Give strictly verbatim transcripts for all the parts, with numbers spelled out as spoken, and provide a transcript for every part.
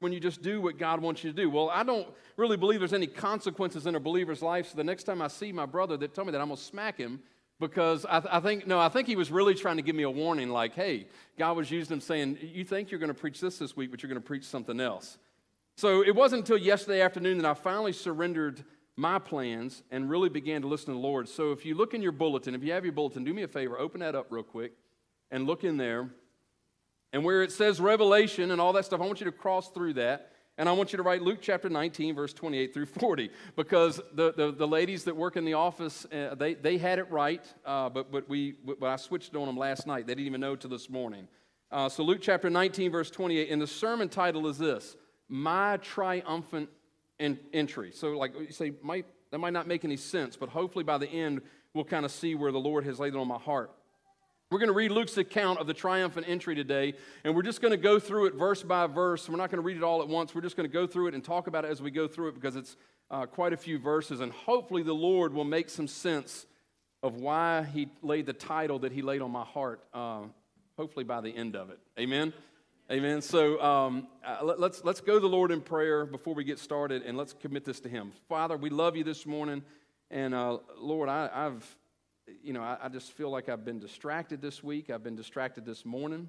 when you just do what God wants you to do? Well, I don't really believe there's any consequences in a believer's life, so the next time I see my brother that tell me that, I'm going to smack him because I, th- I think, no, I think he was really trying to give me a warning like, hey, God was using him saying, you think you're going to preach this this week, but you're going to preach something else. So it wasn't until yesterday afternoon that I finally surrendered my plans and really began to listen to the Lord. So if you look in your bulletin, if you have your bulletin, do me a favor, open that up real quick and look in there. And where it says Revelation and all that stuff, I want you to cross through that. And I want you to write Luke chapter nineteen, verse twenty-eight through forty, because the, the, the ladies that work in the office, uh, they, they had it right, uh, but, but, we, but I switched on them last night. They didn't even know till this morning. Uh, so Luke chapter nineteen, verse twenty-eight, and the sermon title is this, My Triumphant en- Entry. So like you say, might, that might not make any sense, but hopefully by the end, we'll kind of see where the Lord has laid it on my heart. We're going to read Luke's account of the triumphant entry today, and we're just going to go through it verse by verse. We're not going to read it all at once. We're just going to go through it and talk about it as we go through it because it's uh, quite a few verses, and hopefully the Lord will make some sense of why he laid the title that he laid on my heart, uh, hopefully by the end of it. Amen? Amen. So um, uh, let, let's, let's go to the Lord in prayer before we get started, and let's commit this to him. Father, we love you this morning, and uh, Lord, I, I've... You know, I, I just feel like I've been distracted this week. I've been distracted this morning.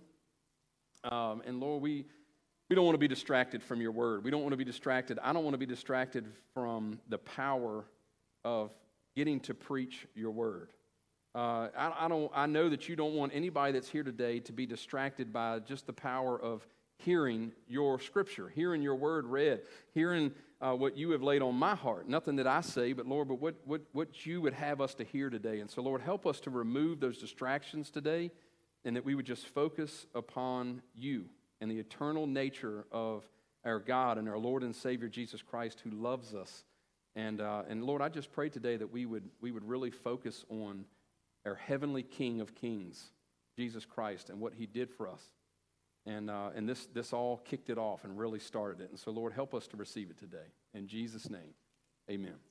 Um, and Lord, we, we don't want to be distracted from your word. We don't want to be distracted. I don't want to be distracted from the power of getting to preach your word. Uh, I, I, don't, I know that you don't want anybody that's here today to be distracted by just the power of hearing your scripture, hearing your word read, hearing uh, what you have laid on my heart. Nothing that I say, but Lord, but what, what, what you would have us to hear today. And so, Lord, help us to remove those distractions today and that we would just focus upon you and the eternal nature of our God and our Lord and Savior Jesus Christ who loves us. And, uh, and Lord, I just pray today that we would, we would really focus on our heavenly King of Kings, Jesus Christ, and what he did for us. And uh, and this this all kicked it off and really started it. And so, Lord, help us to receive it today. In Jesus' name, amen. Amen.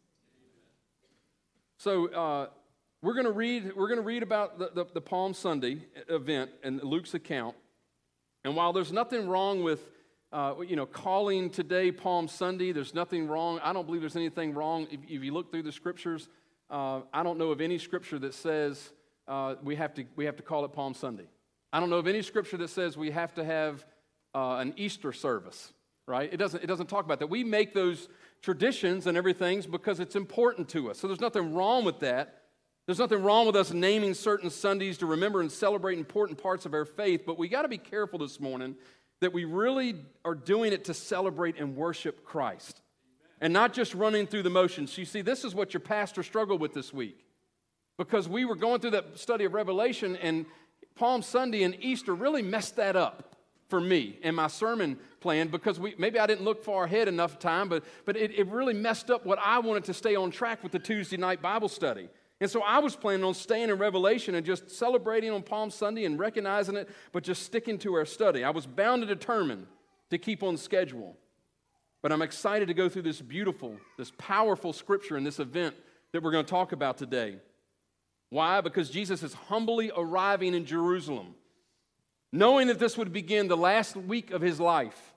So uh, we're going to read we're going to read about the, the, the Palm Sunday event and Luke's account. And while there's nothing wrong with uh, you know calling today Palm Sunday, there's nothing wrong. I don't believe there's anything wrong if, if you look through the scriptures. Uh, I don't know of any scripture that says uh, we have to we have to call it Palm Sunday. I don't know of any scripture that says we have to have uh, an Easter service, right? It doesn't, it doesn't talk about that. We make those traditions and everything because it's important to us. So there's nothing wrong with that. There's nothing wrong with us naming certain Sundays to remember and celebrate important parts of our faith, but we got to be careful this morning that we really are doing it to celebrate and worship Christ and not just running through the motions. You see, this is what your pastor struggled with this week because we were going through that study of Revelation, and Palm Sunday and Easter really messed that up for me and my sermon plan because we maybe I didn't look far ahead enough time, but, but it, it really messed up what I wanted to stay on track with the Tuesday night Bible study. And so I was planning on staying in Revelation and just celebrating on Palm Sunday and recognizing it, but just sticking to our study. I was bound and determined to keep on schedule. But I'm excited to go through this beautiful, this powerful scripture and this event that we're going to talk about today. Why? Because Jesus is humbly arriving in Jerusalem, knowing that this would begin the last week of his life.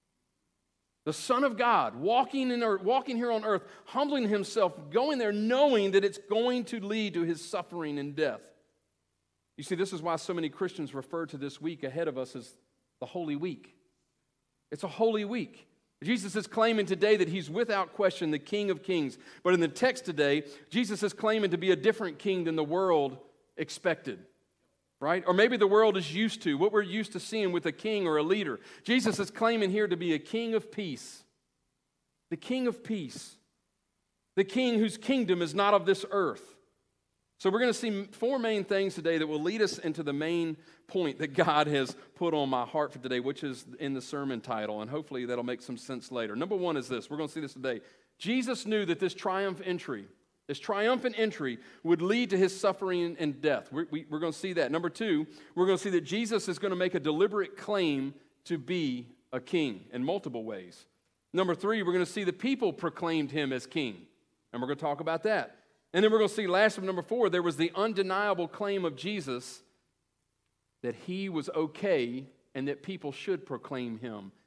The Son of God, walking, in earth, walking here on earth, humbling himself, going there, knowing that it's going to lead to his suffering and death. You see, this is why so many Christians refer to this week ahead of us as the Holy Week. It's a holy week. Jesus is claiming today that he's without question the King of Kings. But in the text today, Jesus is claiming to be a different king than the world expected, right? Or maybe the world is used to, what we're used to seeing with a king or a leader. Jesus is claiming here to be a king of peace, the King of peace, the king whose kingdom is not of this earth. So we're going to see four main things today that will lead us into the main point that God has put on my heart for today, which is in the sermon title, and hopefully that'll make some sense later. Number one is this. We're going to see this today. Jesus knew that this triumph entry, this triumphant entry would lead to his suffering and death. We're, we, we're going to see that. Number two, we're going to see that Jesus is going to make a deliberate claim to be a king in multiple ways. Number three, we're going to see the people proclaimed him as king, and we're going to talk about that. And then we're going to see last of number four, there was the undeniable claim of Jesus that he was okay and that people should proclaim him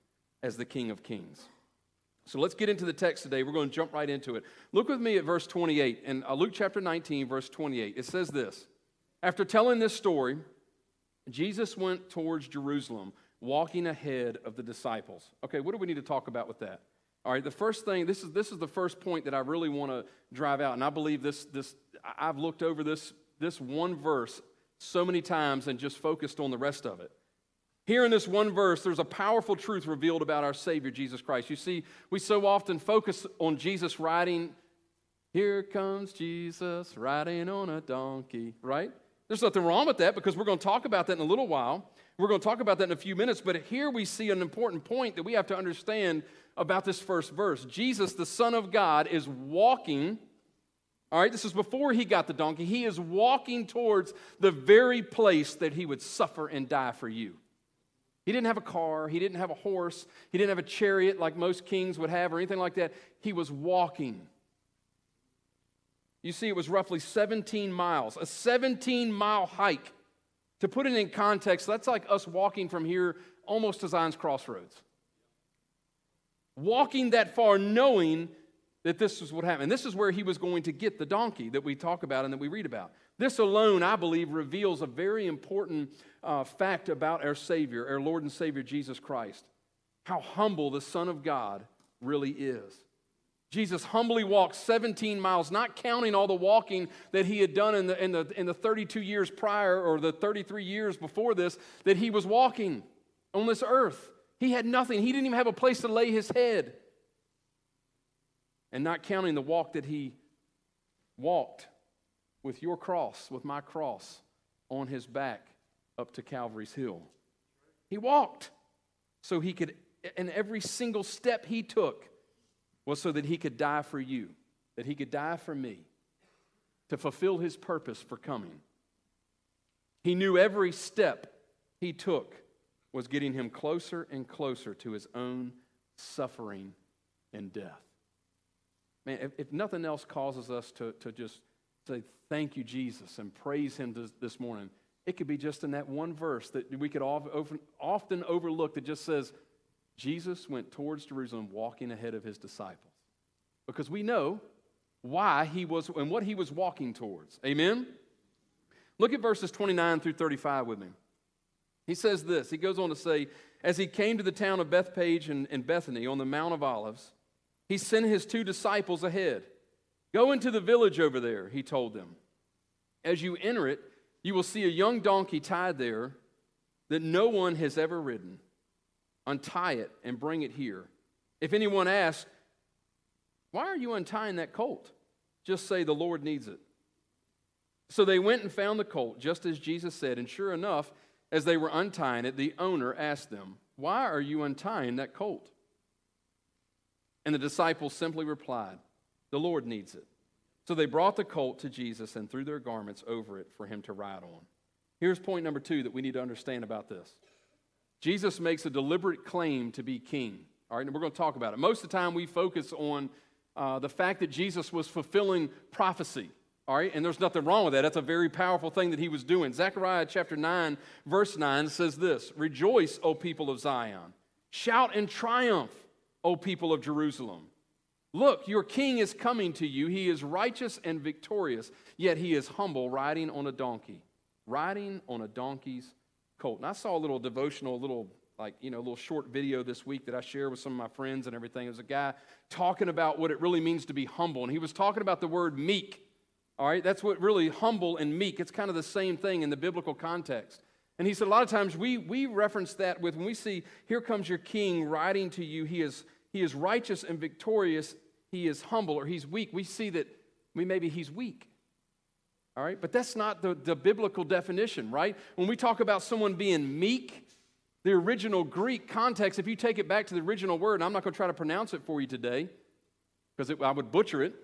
as the King of Kings. So let's get into the text today. We're going to jump right into it. Look with me at verse twenty-eight. In Luke chapter nineteen, verse twenty-eight, it says this. After telling this story, Jesus went towards Jerusalem, walking ahead of the disciples. Okay, what do we need to talk about with that? All right, the first thing, this is this is the first point that I really want to drive out, and I believe this, this I've looked over this, this one verse so many times and just focused on the rest of it. Here in this one verse, there's a powerful truth revealed about our Savior, Jesus Christ. You see, we so often focus on Jesus riding, here comes Jesus riding on a donkey, right? There's nothing wrong with that because we're going to talk about that in a little while. We're going to talk about that in a few minutes, but here we see an important point that we have to understand about this first verse. Jesus, the Son of God, is walking, all right, this is before he got the donkey. He is walking towards the very place that he would suffer and die for you. He didn't have a car. He didn't have a horse. He didn't have a chariot like most kings would have or anything like that. He was walking. You see, it was roughly seventeen miles, a seventeen-mile hike. To put it in context, that's like us walking from here almost to Zion's Crossroads. Walking that far knowing that this is what happened. This is where he was going to get the donkey that we talk about and that we read about. This alone, I believe, reveals a very important uh, fact about our Savior, our Lord and Savior, Jesus Christ. How humble the Son of God really is. Jesus humbly walked seventeen miles, not counting all the walking that he had done in the, in the, in the thirty-two years prior or the thirty-three years before this that he was walking on this earth. He had nothing. He didn't even have a place to lay his head. And not counting the walk that he walked with your cross, with my cross, on his back up to Calvary's hill. He walked so he could, and every single step he took was so that he could die for you, that he could die for me, to fulfill his purpose for coming. He knew every step he took was getting him closer and closer to his own suffering and death. Man, if, if nothing else causes us to, to just say, thank you, Jesus, and praise him this, this morning, it could be just in that one verse that we could often, often overlook that just says, Jesus went towards Jerusalem walking ahead of his disciples. Because we know why he was and what he was walking towards. Amen? Look at verses twenty-nine through thirty-five with me. He says this. He goes on to say, as he came to the town of Bethpage and, and Bethany on the Mount of Olives, he sent his two disciples ahead. Go into the village over there, he told them. As you enter it, you will see a young donkey tied there that no one has ever ridden. Untie it and bring it here. If anyone asks, why are you untying that colt? Just say the Lord needs it. So they went and found the colt, just as Jesus said, and sure enough, as they were untying it, the owner asked them, why are you untying that colt? And the disciples simply replied, the Lord needs it. So they brought the colt to Jesus and threw their garments over it for him to ride on. Here's point number two that we need to understand about this. Jesus makes a deliberate claim to be king. All right, and we're going to talk about it. Most of the time we focus on uh, the fact that Jesus was fulfilling prophecy. All right, and there's nothing wrong with that. That's a very powerful thing that he was doing. Zechariah chapter nine, verse nine says this, rejoice, O people of Zion. Shout in triumph, O people of Jerusalem. Look, your king is coming to you. He is righteous and victorious, yet he is humble, riding on a donkey. Riding on a donkey's colt. And I saw a little devotional, a little, like, you know, a little short video this week that I shared with some of my friends and everything. It was a guy talking about what it really means to be humble. And he was talking about the word meek. All right, that's what really humble and meek. It's kind of the same thing in the biblical context. And he said a lot of times we we reference that with when we see, here comes your king riding to you. He is, he is righteous and victorious. He is humble or he's weak. We see that we maybe he's weak. All right, but that's not the, the biblical definition, right? When we talk about someone being meek, the original Greek context, if you take it back to the original word, and I'm not going to try to pronounce it for you today because I would butcher it,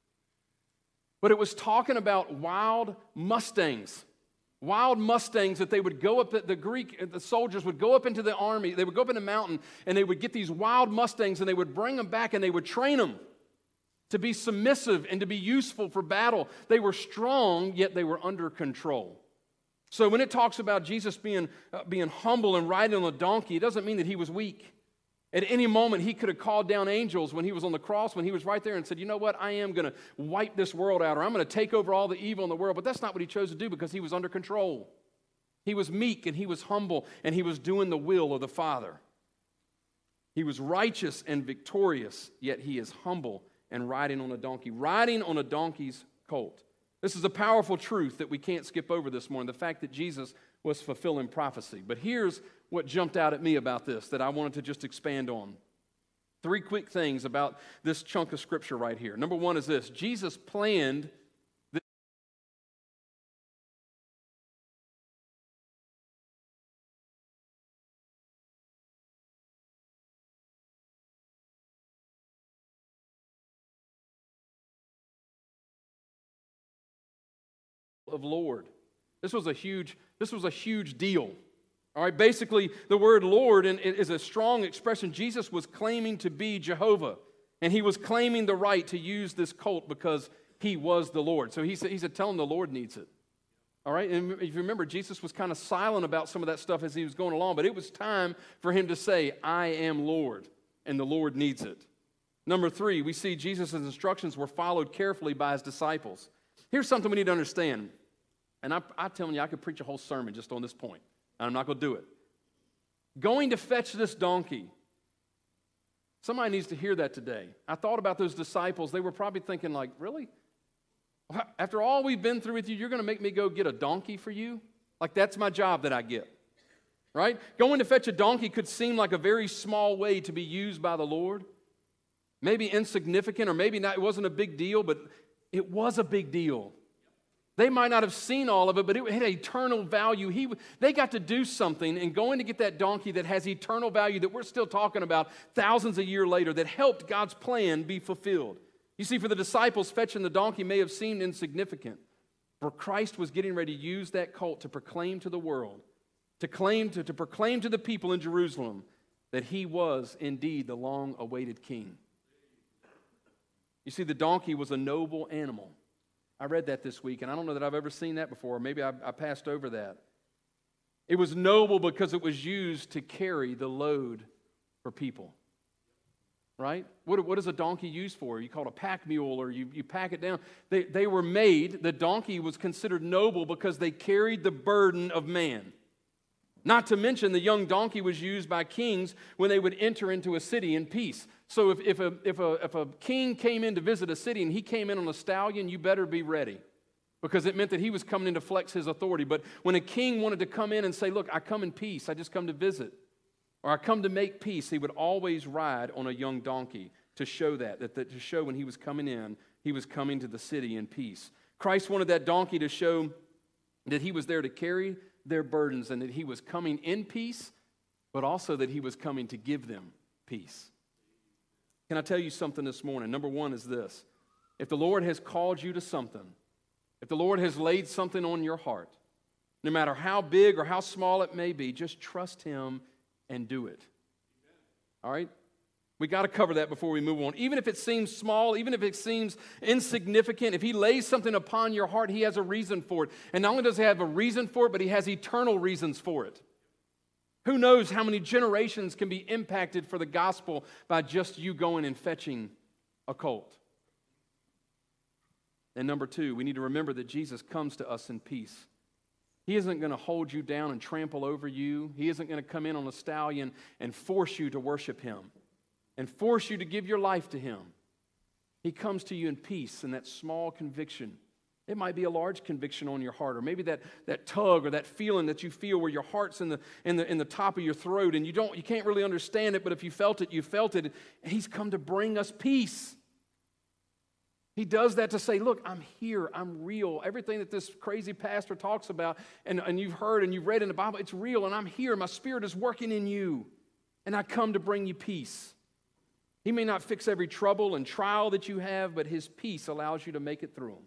but it was talking about wild mustangs. Wild mustangs that they would go up, the Greek, the soldiers would go up into the army, they would go up in the mountain, and they would get these wild mustangs, and they would bring them back, and they would train them to be submissive and to be useful for battle. They were strong, yet they were under control. So when it talks about Jesus being, uh, being humble and riding on a donkey, it doesn't mean that he was weak. At any moment, he could have called down angels when he was on the cross, when he was right there and said, you know what, I am going to wipe this world out, or I'm going to take over all the evil in the world. But that's not what he chose to do because he was under control. He was meek and he was humble and he was doing the will of the Father. He was righteous and victorious, yet he is humble and riding on a donkey, riding on a donkey's colt. This is a powerful truth that we can't skip over this morning, the fact that Jesus was fulfilling prophecy. But here's what jumped out at me about this that I wanted to just expand on. Three quick things about this chunk of scripture right here. Number one is this: Jesus planned this of Lord. This was a huge, this was a huge deal. All right, basically, the word Lord is a strong expression. Jesus was claiming to be Jehovah, and he was claiming the right to use this colt because he was the Lord. So he said, he said, tell him the Lord needs it. All right, and if you remember, Jesus was kind of silent about some of that stuff as he was going along, but it was time for him to say, I am Lord, and the Lord needs it. Number three, we see Jesus' instructions were followed carefully by his disciples. Here's something we need to understand. And I, I'm telling you, I could preach a whole sermon just on this point, and I'm not going to do it. Going to fetch this donkey. Somebody needs to hear that today. I thought about those disciples. They were probably thinking like, really? After all we've been through with you, you're going to make me go get a donkey for you? Like that's my job that I get, right? Going to fetch a donkey could seem like a very small way to be used by the Lord. Maybe insignificant, or maybe not, it wasn't a big deal, but it was a big deal. They might not have seen all of it, but it had eternal value. He, they got to do something in going to get that donkey that has eternal value that we're still talking about thousands of years later that helped God's plan be fulfilled. You see, for the disciples, fetching the donkey may have seemed insignificant, for Christ was getting ready to use that colt to proclaim to the world, to, claim, to, to proclaim to the people in Jerusalem that he was indeed the long-awaited king. You see, the donkey was a noble animal. I read that this week, and I don't know that I've ever seen that before. Maybe I, I passed over that. It was noble because it was used to carry the load for people. Right? What, what is a donkey used for? You call it a pack mule, or you, you pack it down. They, they were made, the donkey was considered noble because they carried the burden of man. Not to mention the young donkey was used by kings when they would enter into a city in peace. So if, if, a, if, a, if a king came in to visit a city and he came in on a stallion, you better be ready, because it meant that he was coming in to flex his authority. But when a king wanted to come in and say, look, I come in peace, I just come to visit, or I come to make peace, he would always ride on a young donkey to show that, that, that to show when he was coming in, he was coming to the city in peace. Christ wanted that donkey to show that he was there to carry their burdens and that he was coming in peace, but also that he was coming to give them peace. Can I tell you something this morning? Number one is this. If the Lord has called you to something, if the Lord has laid something on your heart, no matter how big or how small it may be, just trust him and do it. All right? We got to cover that before we move on. Even if it seems small, even if it seems insignificant, if he lays something upon your heart, he has a reason for it. And not only does he have a reason for it, but he has eternal reasons for it. Who knows how many generations can be impacted for the gospel by just you going and fetching a colt. And number two, we need to remember that Jesus comes to us in peace. He isn't going to hold you down and trample over you. He isn't going to come in on a stallion and force you to worship him and force you to give your life to him. He comes to you in peace and that small conviction. It might be a large conviction on your heart, or maybe that, that tug or that feeling that you feel where your heart's in the, in, the, in the top of your throat and you, don't, you can't really understand it, but if you felt it, you felt it. And he's come to bring us peace. He does that to say, look, I'm here, I'm real. Everything that this crazy pastor talks about and, and you've heard and you've read in the Bible, it's real, and I'm here. My spirit is working in you, and I come to bring you peace. He may not fix every trouble and trial that you have, but his peace allows you to make it through them.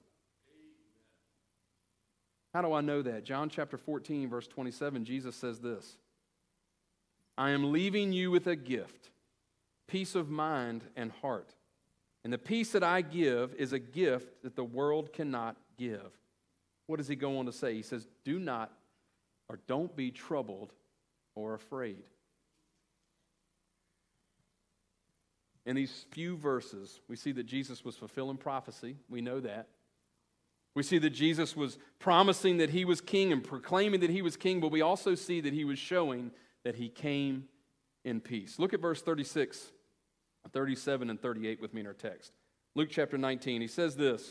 How do I know that? John chapter fourteen, verse twenty-seven, Jesus says this, I am leaving you with a gift, peace of mind and heart. And the peace that I give is a gift that the world cannot give. What does he go on to say? He says, do not or don't be troubled or afraid. in these few verses, we see that Jesus was fulfilling prophecy. We know that. We see that Jesus was promising that he was king and proclaiming that he was king, but we also see that he was showing that he came in peace. Look at verse thirty-six, thirty-seven, and thirty-eight with me in our text. Luke chapter nineteen, he says this: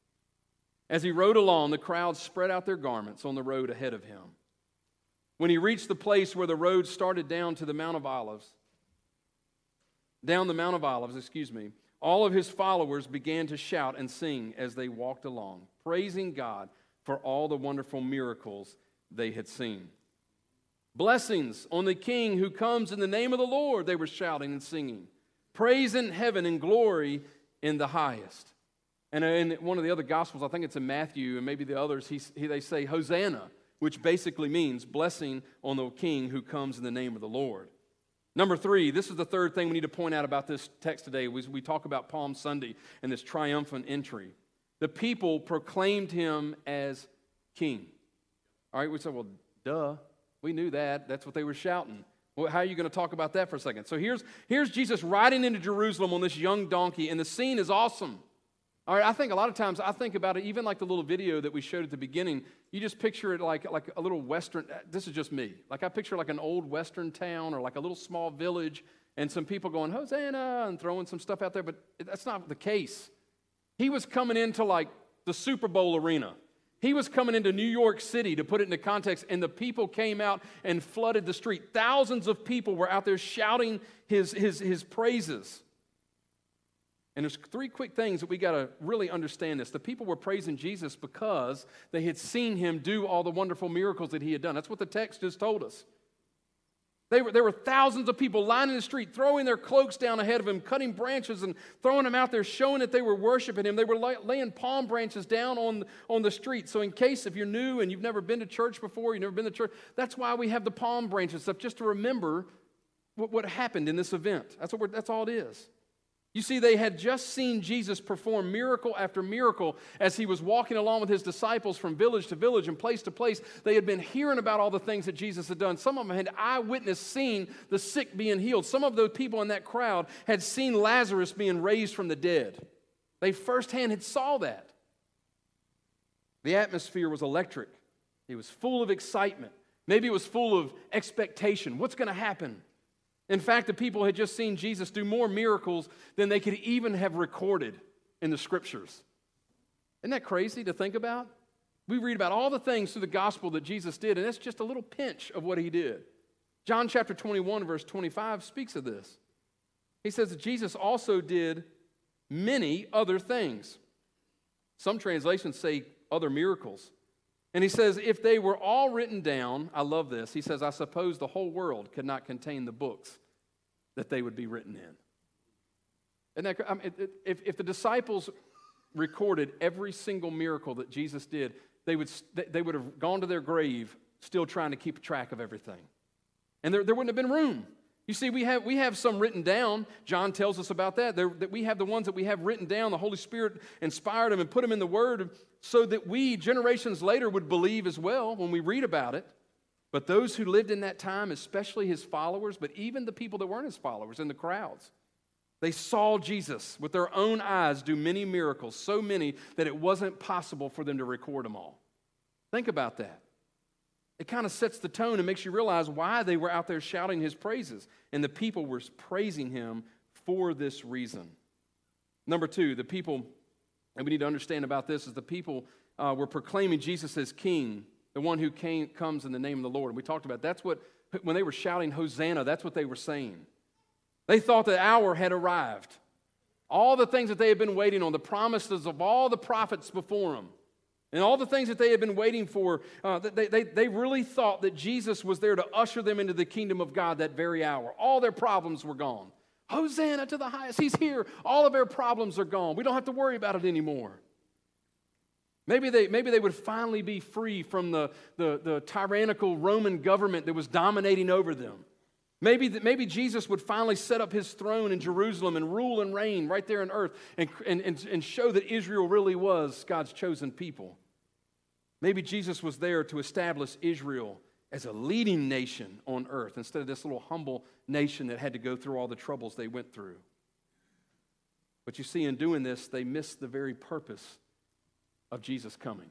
As he rode along, the crowd spread out their garments on the road ahead of him. When he reached the place where the road started down to the Mount of Olives, down the Mount of Olives, excuse me, all of his followers began to shout and sing as they walked along, praising God for all the wonderful miracles they had seen. Blessings on the King who comes in the name of the Lord, they were shouting and singing. Praise in heaven and glory in the highest. And in one of the other Gospels, I think it's in Matthew and maybe the others, he, he, they say Hosanna, which basically means blessing on the King who comes in the name of the Lord. Number three, this is the third thing we need to point out about this text today. We, we talk about Palm Sunday and this triumphant entry. The people proclaimed him as king. All right, we say, well, duh, we knew that. That's what they were shouting. Well, how are you going to talk about that for a second? So here's, here's Jesus riding into Jerusalem on this young donkey, and the scene is awesome. All right, I think a lot of times I think about it, even like the little video that we showed at the beginning, you just picture it like, like a little Western, this is just me. Like I picture like an old Western town or like a little small village and some people going, Hosanna, and throwing some stuff out there, but that's not the case. He was coming into like the Super Bowl arena. He was coming into New York City, to put it into context, and the people came out and flooded the street. Thousands of people were out there shouting his, his, his praises. And there's three quick things that we got to really understand this. The people were praising Jesus because they had seen him do all the wonderful miracles that he had done. That's what the text just told us. They were, there were thousands of people lining the street, throwing their cloaks down ahead of him, cutting branches and throwing them out there, showing that they were worshiping him. They were lay, laying palm branches down on, on the street. So in case if you're new and you've never been to church before, you've never been to church, that's why we have the palm branches stuff, just to remember what, what happened in this event. That's, what we're, that's all it is. You see, they had just seen Jesus perform miracle after miracle as he was walking along with his disciples from village to village and place to place. They had been hearing about all the things that Jesus had done. Some of them had eyewitness seen the sick being healed. Some of those people in that crowd had seen Lazarus being raised from the dead. They firsthand had saw that. The atmosphere was electric. It was full of excitement. Maybe it was full of expectation. What's going to happen? In fact, the people had just seen Jesus do more miracles than they could even have recorded in the Scriptures. Isn't that crazy to think about? We read about all the things through the gospel that Jesus did, and that's just a little pinch of what he did. John chapter twenty-one, verse twenty-five speaks of this. He says that Jesus also did many other things. Some translations say other miracles. And he says, if they were all written down, I love this, he says, I suppose the whole world could not contain the books that they would be written in. And that, I mean, if, if the disciples recorded every single miracle that Jesus did, they would, they would have gone to their grave still trying to keep track of everything. And there, there wouldn't have been room. You see, we have, we have some written down. John tells us about that. There, that we have the ones that we have written down. The Holy Spirit inspired them and put them in the Word so that we, generations later, would believe as well when we read about it. But those who lived in that time, especially his followers, but even the people that weren't his followers in the crowds, they saw Jesus with their own eyes do many miracles, so many that it wasn't possible for them to record them all. Think about that. It kind of sets the tone and makes you realize why they were out there shouting his praises. And the people were praising him for this reason. Number two, the people, and we need to understand about this, is the people uh, were proclaiming Jesus as king, the one who came, comes in the name of the Lord. And we talked about that's what, when they were shouting Hosanna, that's what they were saying. They thought the hour had arrived. All the things that they had been waiting on, the promises of all the prophets before them, and all the things that they had been waiting for, uh, they, they, they really thought that Jesus was there to usher them into the kingdom of God that very hour. All their problems were gone. Hosanna to the highest. He's here. All of our problems are gone. We don't have to worry about it anymore. Maybe they, maybe they would finally be free from the, the, the tyrannical Roman government that was dominating over them. Maybe, maybe Jesus would finally set up his throne in Jerusalem and rule and reign right there on earth and, and, and show that Israel really was God's chosen people. Maybe Jesus was there to establish Israel as a leading nation on earth instead of this little humble nation that had to go through all the troubles they went through. But you see, in doing this, they missed the very purpose of Jesus coming.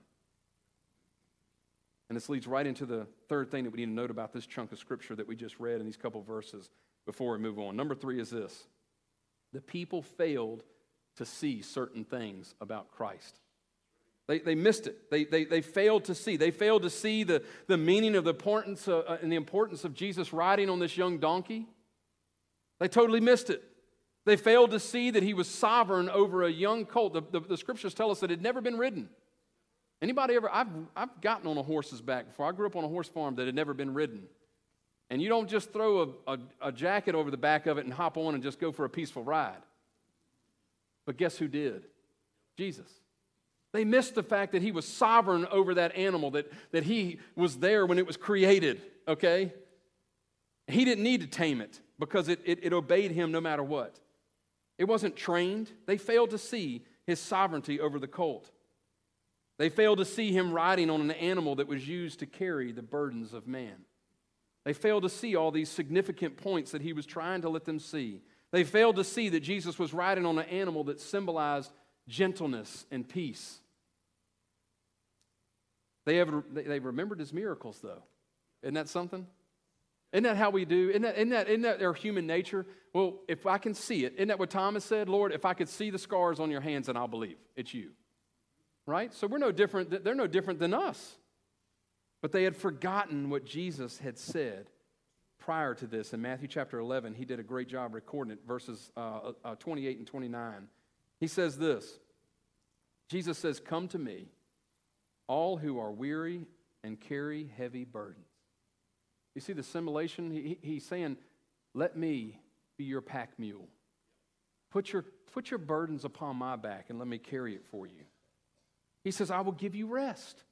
And this leads right into the third thing that we need to note about this chunk of Scripture that we just read in these couple verses before we move on. Number three is this: the people failed to see certain things about Christ. They, they missed it. They, they, they failed to see. They failed to see the, the meaning of the importance of, uh, and the importance of Jesus riding on this young donkey. They totally missed it. They failed to see that he was sovereign over a young colt. The, the, the Scriptures tell us that it had never been ridden. Anybody ever? I've, I've gotten on a horse's back before. I grew up on a horse farm that had never been ridden. And you don't just throw a, a, a jacket over the back of it and hop on and just go for a peaceful ride. But guess who did? Jesus. They missed the fact that he was sovereign over that animal, that, that he was there when it was created, okay? He didn't need to tame it because it, it, it obeyed him no matter what. It wasn't trained. They failed to see his sovereignty over the colt. They failed to see him riding on an animal that was used to carry the burdens of man. They failed to see all these significant points that he was trying to let them see. They failed to see that Jesus was riding on an animal that symbolized gentleness and peace. They, have, they remembered his miracles, though. Isn't that something? Isn't that how we do? Isn't that, isn't that, isn't that our human nature? Well, if I can see it, isn't that what Thomas said? Lord, if I could see the scars on your hands, then I'll believe it's you. Right? So we're no different. They're no different than us. But they had forgotten what Jesus had said prior to this. In Matthew chapter eleven, he did a great job recording it, verses uh, uh, twenty-eight and twenty-nine. He says this. Jesus says, "Come to me, all who are weary and carry heavy burdens." You see the simulation? He, he's saying, let me be your pack mule. Put your, put your burdens upon my back and let me carry it for you. He says, I will give you rest.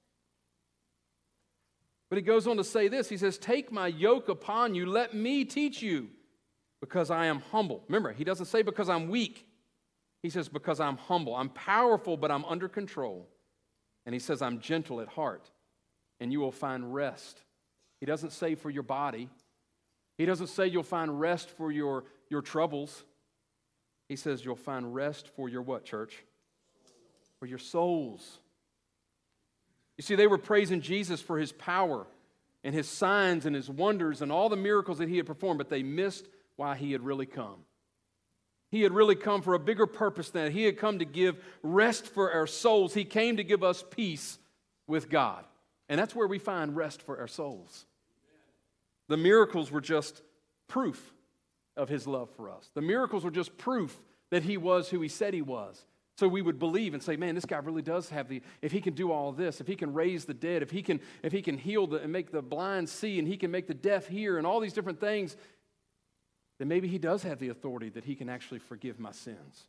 But he goes on to say this. He says, take my yoke upon you. Let me teach you, because I am humble. Remember, he doesn't say because I'm weak. He says because I'm humble. I'm powerful, but I'm under control. And he says I'm gentle at heart, and you will find rest. He doesn't say for your body. He doesn't say you'll find rest for your, your troubles. He says you'll find rest for your what, church? For your souls. You see, they were praising Jesus for his power and his signs and his wonders and all the miracles that he had performed, but they missed why he had really come. He had really come for a bigger purpose than that. He had come to give rest for our souls. He came to give us peace with God. And that's where we find rest for our souls. The miracles were just proof of his love for us. The miracles were just proof that he was who he said he was. So we would believe and say, man, this guy really does have the, if he can do all this, if he can raise the dead, if he can, if he can heal the, and make the blind see, and he can make the deaf hear, and all these different things, then maybe he does have the authority that he can actually forgive my sins.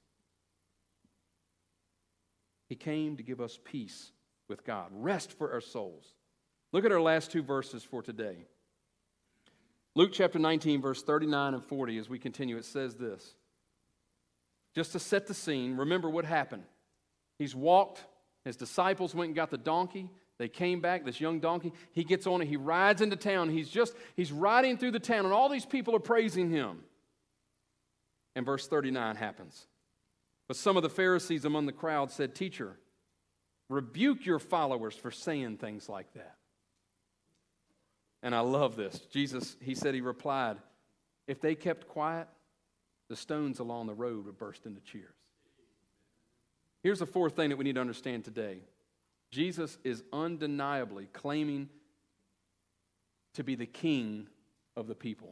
He came to give us peace with God, rest for our souls. Look at our last two verses for today. Luke chapter nineteen, verse thirty-nine and forty, as we continue, it says this. Just to set the scene, remember what happened. He's walked, his disciples went and got the donkey. They came back, this young donkey. He gets on it, he rides into town. He's just, he's riding through the town, and all these people are praising him. And verse thirty-nine happens. But some of the Pharisees among the crowd said, Teacher, rebuke your followers for saying things like that. And I love this. Jesus, he said, he replied, if they kept quiet, the stones along the road would burst into cheers. Here's the fourth thing that we need to understand today. Jesus is undeniably claiming to be the king of the people.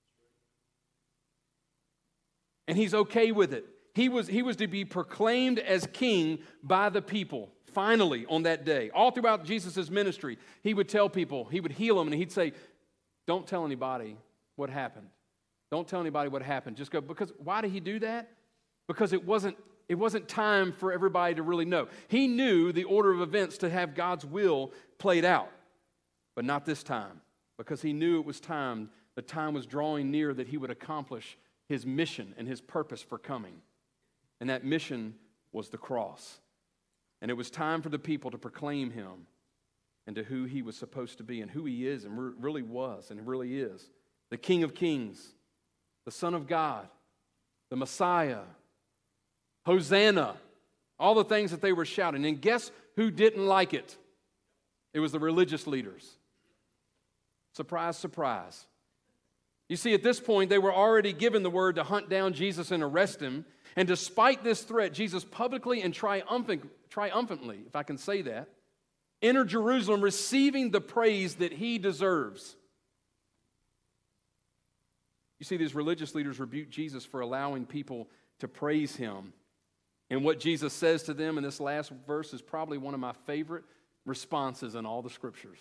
And he's okay with it. He was, he was to be proclaimed as king by the people, finally, on that day. All throughout Jesus' ministry, he would tell people, he would heal them, and he'd say, don't tell anybody what happened. Don't tell anybody what happened. Just go, because why did he do that? Because it wasn't, it wasn't time for everybody to really know. He knew the order of events to have God's will played out, but not this time, because he knew it was time, the time was drawing near that he would accomplish his mission and his purpose for coming. And that mission was the cross. And it was time for the people to proclaim him and to who he was supposed to be and who he is and re- really was and really is. The King of Kings, the Son of God, the Messiah, Hosanna, all the things that they were shouting. And guess who didn't like it? It was the religious leaders. Surprise, surprise. You see, at this point, they were already given the word to hunt down Jesus and arrest him. And despite this threat, Jesus publicly and triumphant, triumphantly, if I can say that, entered Jerusalem receiving the praise that he deserves. You see, these religious leaders rebuked Jesus for allowing people to praise him. And what Jesus says to them in this last verse is probably one of my favorite responses in all the scriptures.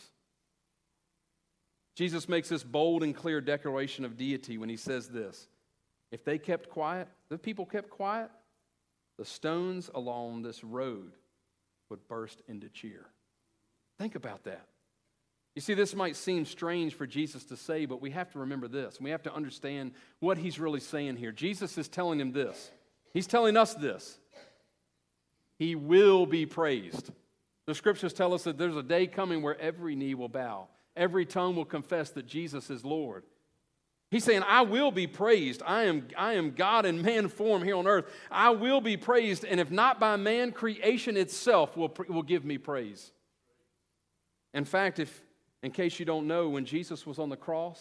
Jesus makes this bold and clear declaration of deity when he says this: if they kept quiet, the people kept quiet, the stones along this road would burst into cheer. Think about that. You see, this might seem strange for Jesus to say, but we have to remember this. We have to understand what he's really saying here. Jesus is telling him this. He's telling us this. He will be praised. The scriptures tell us that there's a day coming where every knee will bow. Every tongue will confess that Jesus is Lord. He's saying, I will be praised. I am, I am God in man form here on earth. I will be praised, and if not by man, creation itself will, will give me praise. In fact, if, in case you don't know, when Jesus was on the cross,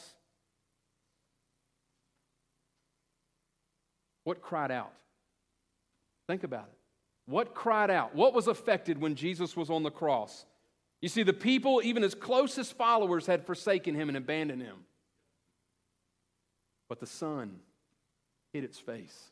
what cried out? Think about it. What cried out? What was affected when Jesus was on the cross? You see, the people, even his closest followers, had forsaken him and abandoned him. But the sun hid its face.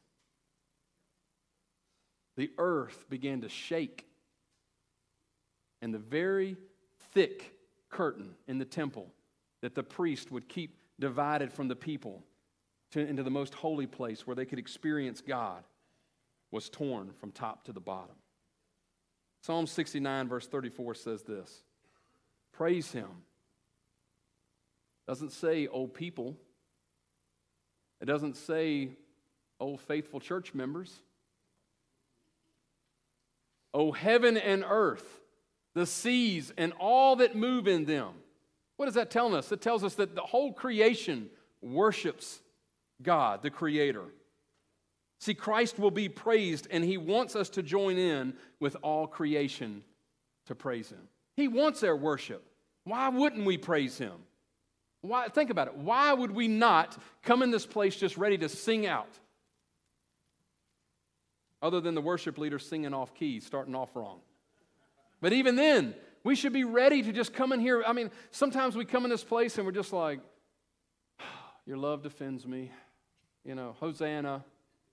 The earth began to shake. And the very thick curtain in the temple that the priest would keep divided from the people to, into the most holy place where they could experience God was torn from top to the bottom. Psalm sixty-nine verse thirty-four says this: praise him. Doesn't say, oh people. It doesn't say, oh faithful church members. Oh heaven and earth, the seas and all that move in them. What is that telling us? It tells us that the whole creation worships God, the Creator. See, Christ will be praised, and he wants us to join in with all creation to praise him. He wants our worship. Why wouldn't we praise him? Why? Think about it. Why would we not come in this place just ready to sing out? Other than the worship leader singing off key, starting off wrong. But even then, we should be ready to just come in here. I mean, sometimes we come in this place and we're just like, your love defends me. You know, Hosanna.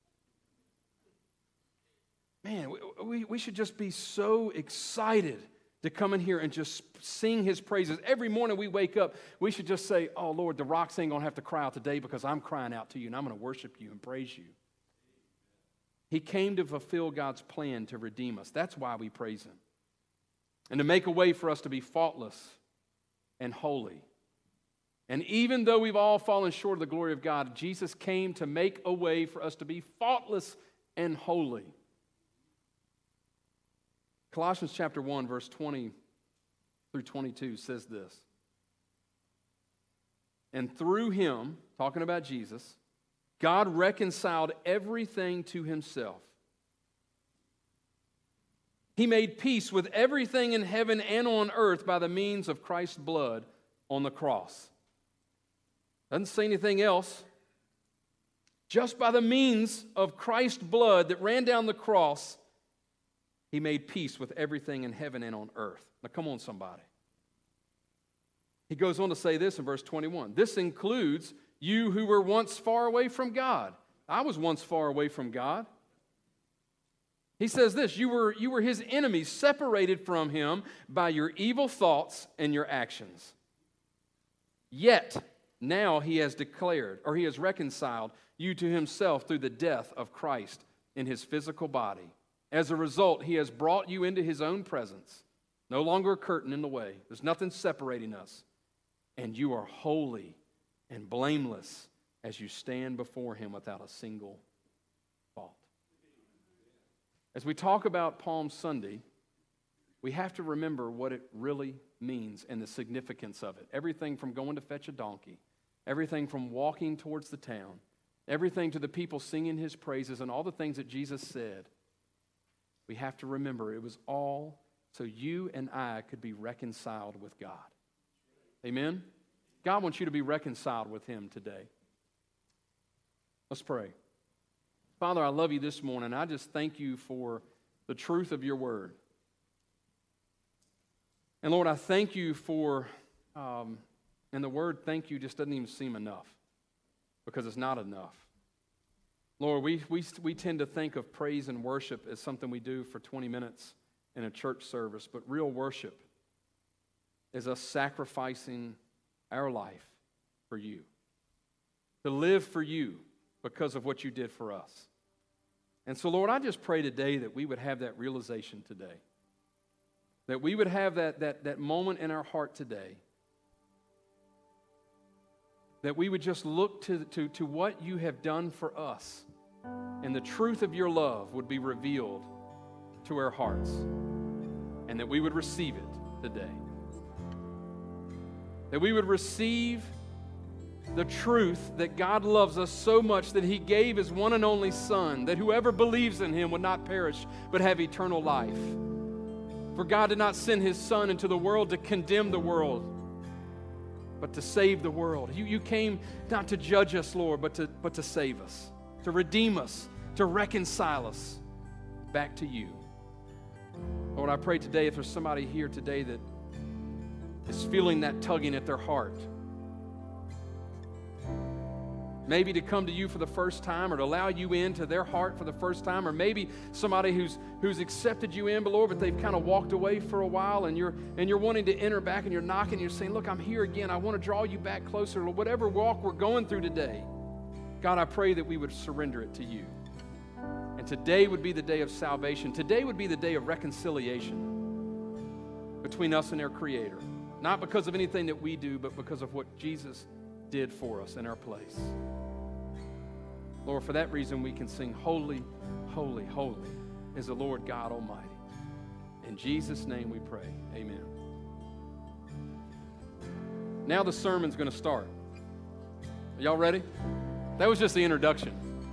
Man, we, we, we should just be so excited to come in here and just sing his praises. Every morning we wake up, we should just say, oh, Lord, the rocks ain't going to have to cry out today because I'm crying out to you and I'm going to worship you and praise you. He came to fulfill God's plan to redeem us. That's why we praise him. And to make a way for us to be faultless and holy. And even though we've all fallen short of the glory of God, Jesus came to make a way for us to be faultless and holy. Colossians chapter one, verse twenty through twenty-two says this. And through him, talking about Jesus, God reconciled everything to himself. He made peace with everything in heaven and on earth by the means of Christ's blood on the cross. Doesn't say anything else. Just by the means of Christ's blood that ran down the cross, he made peace with everything in heaven and on earth. Now come on, somebody. He goes on to say this in verse twenty-one. This includes you who were once far away from God. I was once far away from God. He says this, you were, you were his enemies, separated from him by your evil thoughts and your actions. Yet, now he has declared, or he has reconciled you to himself through the death of Christ in his physical body. As a result, he has brought you into his own presence. No longer a curtain in the way. There's nothing separating us. And you are holy and blameless as you stand before him without a single fault. As we talk about Palm Sunday, we have to remember what it really means and the significance of it. Everything from going to fetch a donkey, everything from walking towards the town, everything to the people singing his praises and all the things that Jesus said. we have to remember it was all so you and I could be reconciled with God. Amen? God wants you to be reconciled with Him today. Let's pray. Father, I love you this morning. I just thank you for the truth of your word. And Lord, I thank you for, um, and the word thank you just doesn't even seem enough because it's not enough. Lord, we, we, we tend to think of praise and worship as something we do for twenty minutes in a church service, but real worship is us sacrificing our life for you, to live for you because of what you did for us. And so, Lord, I just pray today that we would have that realization today, that we would have that, that, that moment in our heart today, that we would just look to, to, to what you have done for us, and the truth of your love would be revealed to our hearts, and that we would receive it today. That we would receive the truth that God loves us so much that He gave His one and only Son, that whoever believes in Him would not perish but have eternal life. For God did not send His Son into the world to condemn the world, but to save the world. You, you came not to judge us, Lord, but to, but to save us, to redeem us, to reconcile us back to you. Lord, I pray today if there's somebody here today that is feeling that tugging at their heart, maybe to come to you for the first time or to allow you into their heart for the first time, or maybe somebody who's who's accepted you in, but Lord, but they've kind of walked away for a while, and you're and you're wanting to enter back, and you're knocking, and you're saying, look, I'm here again. I want to draw you back closer. Whatever walk we're going through today, God, I pray that we would surrender it to you. And today would be the day of salvation. Today would be the day of reconciliation between us and our Creator. Not because of anything that we do, but because of what Jesus did for us in our place. Lord, for that reason we can sing, holy, holy, holy is the Lord God Almighty. In Jesus' name we pray, amen. Now the sermon's going to start. Are y'all ready? That was just the introduction.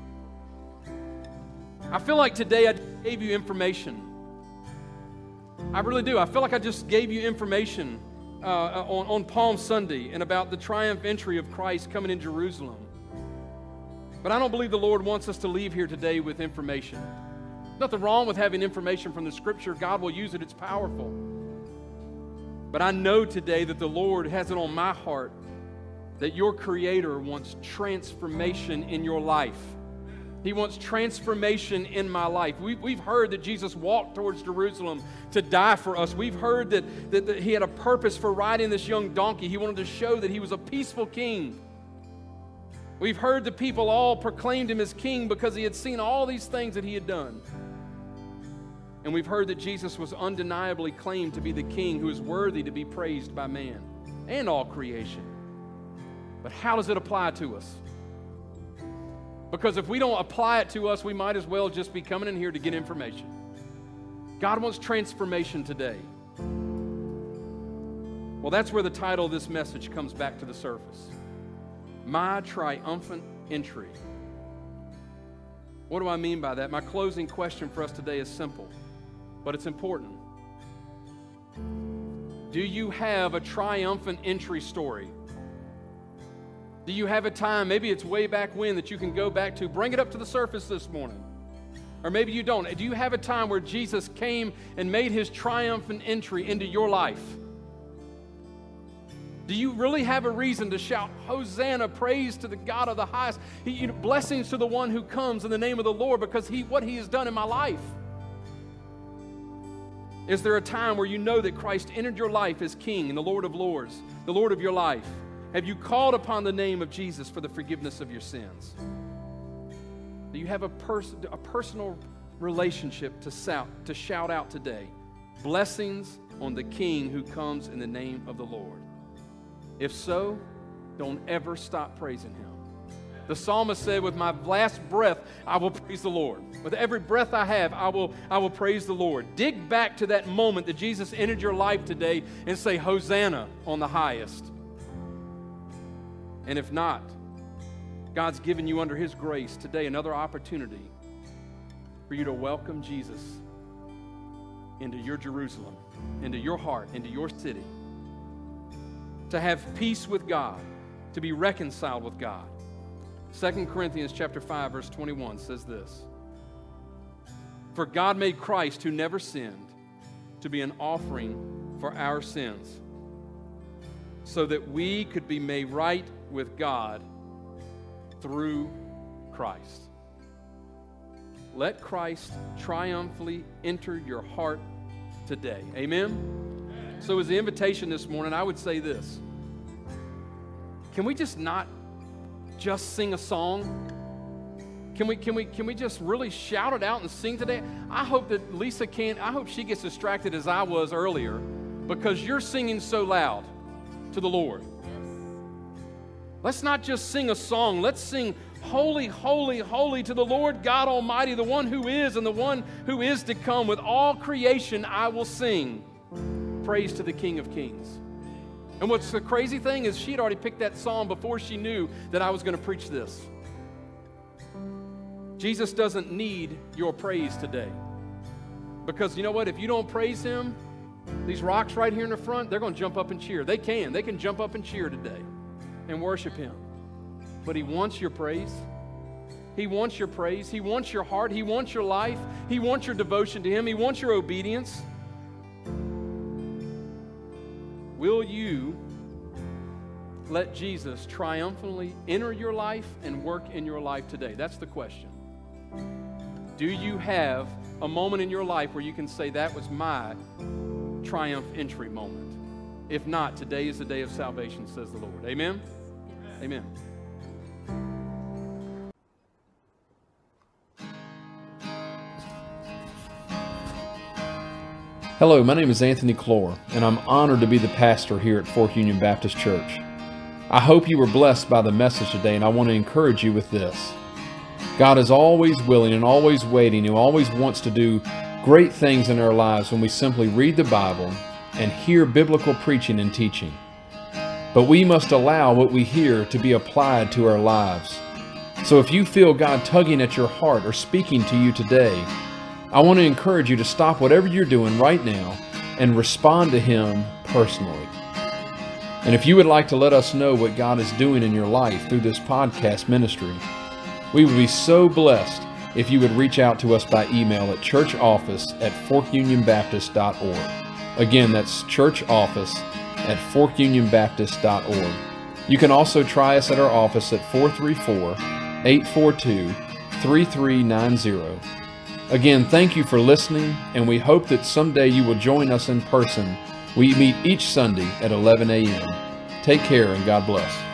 I feel like today I gave you information. I really do. I feel like I just gave you information uh, on, on Palm Sunday and about the triumph entry of Christ coming in Jerusalem. But I don't believe the Lord wants us to leave here today with information. Nothing wrong with having information from the Scripture. God will use it. It's powerful. But I know today that the Lord has it on my heart that your Creator wants transformation in your life. He wants transformation in my life. We've, we've heard that Jesus walked towards Jerusalem to die for us. We've heard that, that, that He had a purpose for riding this young donkey. He wanted to show that He was a peaceful king. We've heard the people all proclaimed Him as king because He had seen all these things that He had done. And we've heard that Jesus was undeniably claimed to be the king who is worthy to be praised by man and all creation. But how does it apply to us? Because if we don't apply it to us, we might as well just be coming in here to get information. God wants transformation today. Well, that's where the title of this message comes back to the surface. My triumphant entry. What do I mean by that? My closing question for us today is simple, but it's important. Do you have a triumphant entry story? Do you have a time, maybe it's way back when, that you can go back to? Bring it up to the surface this morning. Or maybe you don't. Do you have a time where Jesus came and made His triumphant entry into your life? Do you really have a reason to shout, Hosanna, praise to the God of the highest, he, you know, blessings to the one who comes in the name of the Lord because he, what He has done in my life? Is there a time where you know that Christ entered your life as King and the Lord of Lords, the Lord of your life? Have you called upon the name of Jesus for the forgiveness of your sins? Do you have a, pers- a personal relationship to shout, to shout out today, blessings on the King who comes in the name of the Lord? If so, don't ever stop praising Him. The psalmist said, with my last breath, I will praise the Lord. With every breath I have, I will, I will praise the Lord. Dig back to that moment that Jesus entered your life today and say, Hosanna on the highest. And if not, God's given you under His grace today another opportunity for you to welcome Jesus into your Jerusalem, into your heart, into your city. To have peace with God, to be reconciled with God. Second Corinthians chapter five, verse twenty-one says this. For God made Christ, who never sinned, to be an offering for our sins, so that we could be made right with God through Christ. Let Christ triumphantly enter your heart today. Amen? So as the invitation this morning, I would say this. Can we just not just sing a song? Can we, can we, can we just really shout it out and sing today? I hope that Lisa can't, I hope she gets distracted as I was earlier, because you're singing so loud to the Lord. Let's not just sing a song. Let's sing holy, holy, holy to the Lord God Almighty, the one who is and the one who is to come. With all creation I will sing praise to the King of Kings. And what's the crazy thing is she had already picked that song before she knew that I was going to preach this. Jesus doesn't need your praise today. Because you know what? If you don't praise Him, these rocks right here in the front, they're going to jump up and cheer. They can. They can jump up and cheer today and worship Him. But He wants your praise. He wants your praise. He wants your heart. He wants your life. He wants your devotion to Him. He wants your obedience. Will you let Jesus triumphantly enter your life and work in your life today? That's the question. Do you have a moment in your life where you can say, that was my triumph entry moment? If not, today is the day of salvation, says the Lord. Amen? Amen. Hello, my name is Anthony Clore, and I'm honored to be the pastor here at Fork Union Baptist Church. I hope you were blessed by the message today, and I want to encourage you with this. God is always willing and always waiting and always wants to do great things in our lives when we simply read the Bible and hear biblical preaching and teaching. But we must allow what we hear to be applied to our lives. So if you feel God tugging at your heart or speaking to you today, I want to encourage you to stop whatever you're doing right now and respond to Him personally. And if you would like to let us know what God is doing in your life through this podcast ministry, we would be so blessed if you would reach out to us by email at churchoffice at fork union baptist dot org. Again, that's churchoffice at fork union baptist dot org. You can also try us at our office at four three four, eight four two, three three nine zero. Again, thank you for listening, and we hope that someday you will join us in person. We meet each Sunday at eleven a m Take care and God bless.